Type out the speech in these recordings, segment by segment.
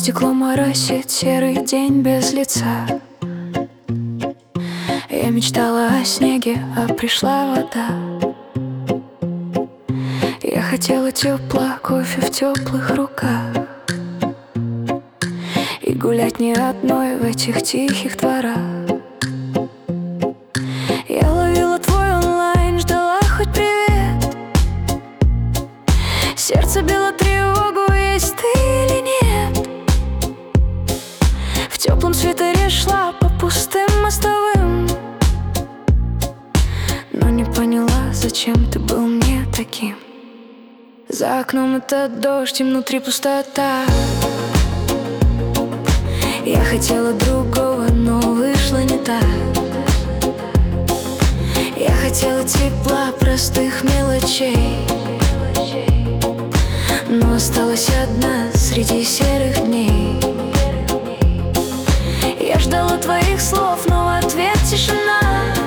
стекло моросит серый день без лица. Я мечтала о снеге, а пришла вода. Я хотела тепла, кофе в теплых руках и гулять не одной в этих тихих дворах. Я ловила твой онлайн, ждала хоть привет. Сердце било тревогу, есть ты или нет. В теплом свитере шла по пустым мостовым, но не поняла, зачем ты был мне таким. За окном этот дождь, и внутри пустота. Я хотела другого, но вышло не так. Я хотела тепла, простых мелочей, но осталась одна среди серых дней. Я ждала твоих слов, но в ответ тишина.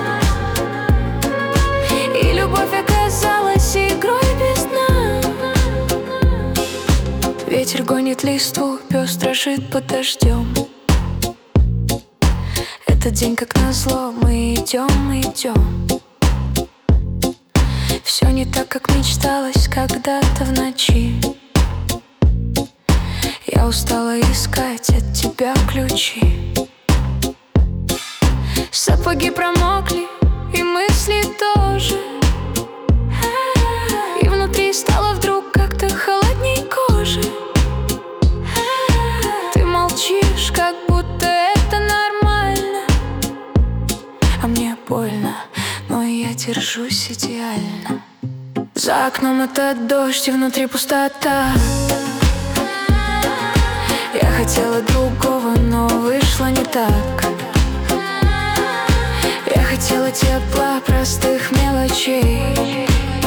И любовь оказалась игрой без дна. Ветер гонит листву, пес дрожит под дождем. Этот день, как назло, мы идем. Все не так, как мечталось когда-то в ночи. Я устала искать от тебя ключи. Сапоги промокли, и мысли тоже. И внутри стало вдруг как-то холодней кожи. Ты молчишь, как будто это нормально, а мне больно, но я держусь идеально. За окном этот дождь, и внутри пустота. Я хотела другого, но вышло не так. Я хотела тепла, простых мелочей,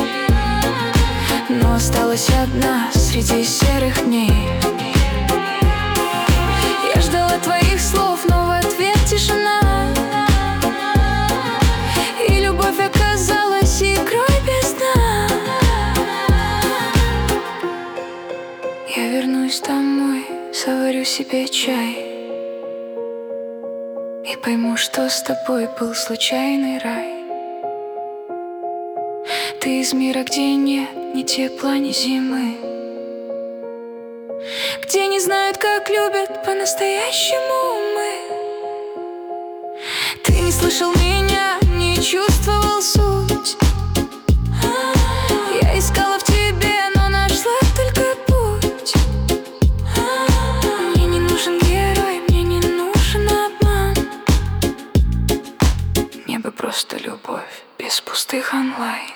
но осталась одна среди серых дней. Я ждала твоих слов, но в ответ тишина. И любовь оказалась игрой без дна. Я вернусь домой, заварю себе чай и пойму, что с тобой был случайный рай. Ты из мира, где нет ни тепла, ни зимы, где не знают, как любят по-настоящему мы. Ты не слышал меня, не чувствовал суть. Я искала в тебе, но нашла только путь. Мне не нужен герой, мне не нужен обман. Мне бы просто любовь без пустых онлайн.